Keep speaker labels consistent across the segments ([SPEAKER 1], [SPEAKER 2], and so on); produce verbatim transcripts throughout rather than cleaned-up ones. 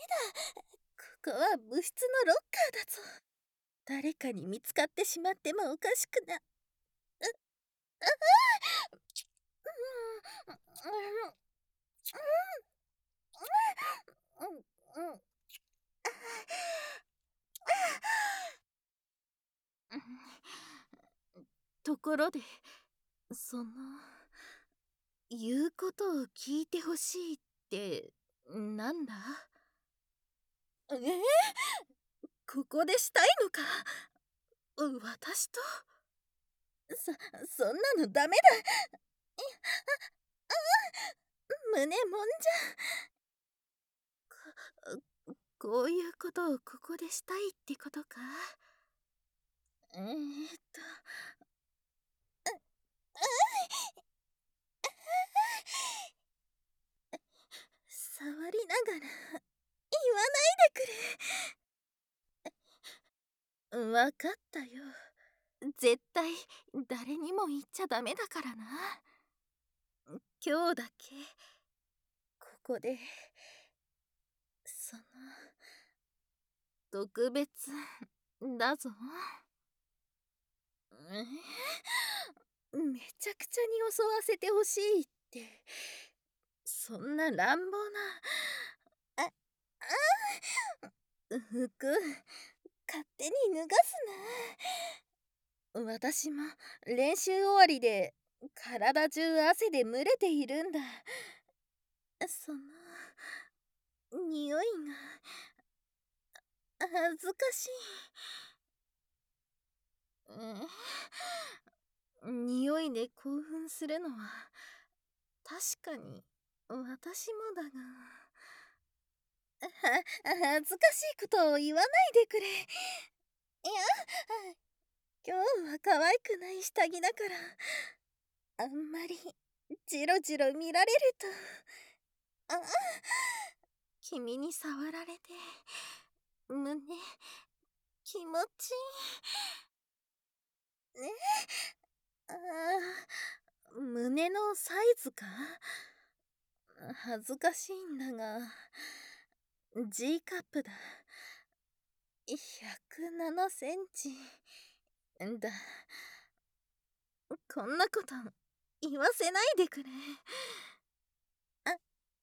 [SPEAKER 1] ここは部室のロッカーだぞ。誰かに見つかってしまってもおかしくな。う、ああ。うん、うん、うん、うん、うん、うん、ああ。うん。ところで、その、言うことを聞いてほしいって、なんだ？ええ？ここでしたいのか？う私と？そそんなのダメだ。いあ、ああ、胸もんじゃ。ここういうことをここでしたいってことか？えーっと、う、あい。触りながら言わないでくれ。わかったよ。絶対誰にも言っちゃダメだからな。今日だけここで、その特別だぞ。えー、めちゃくちゃに襲わせてほしいって、そんな乱暴な。あ、ああ、服勝手に脱がすな。私も練習終わりで体中汗で蒸れているんだ。その匂いが恥ずかしい。うん、匂いで興奮するのは確かに私もだが、は恥ずかしいことを言わないでくれ。いや、今日は可愛くない下着だからあんまりジロジロ見られると、ああ、君に触られて胸気持ちいいね。ああ、胸のサイズか？恥ずかしいんだが G カップだ。ひゃくななセンチだ。こんなこと言わせないでくれ。あ、あ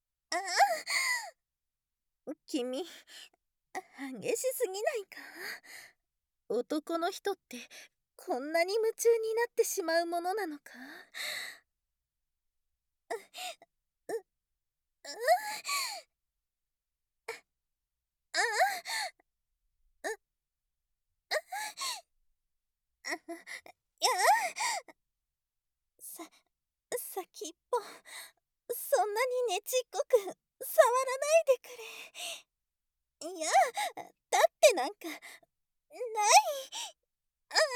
[SPEAKER 1] あ、君激しすぎないか？男の人ってこんなに夢中になってしまうものなのか？う、う、う、ああ、う、あ、やあ、さ先っぽそんなにねちっこく触らないでくれ。いや、だってなんかない。ああ、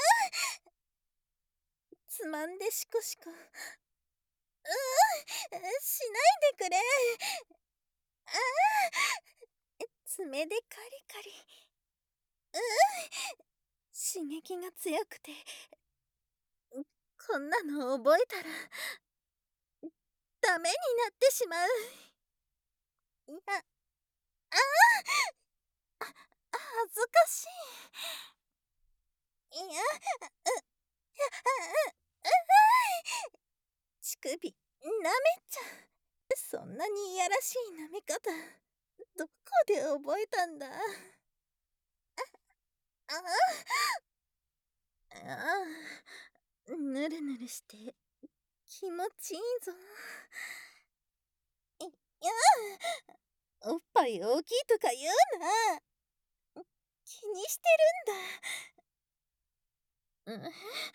[SPEAKER 1] つまんでしこしこ。うーしないでくれ。ああ、爪でカリカリ。うー刺激が強くて、こんなの覚えたらダメになってしまう。いや、ああ、あ、恥ずかしい。いや、う、や、あ、う、う乳首舐めちゃう。そんなにいやらしい舐め方どこで覚えたんだ？ああ、ああ、ぬるぬるして気持ちいいぞ。いや、おっぱい大きいとか言うな。気にしてるんだ。うん、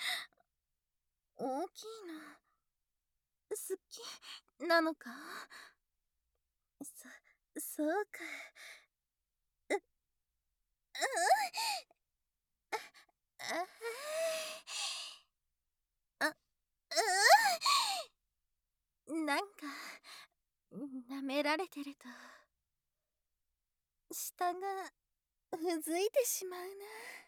[SPEAKER 1] 大きいの好きなのか？そそうか。う、うああ、あ、うなんか舐められてると下がうずいてしまうな。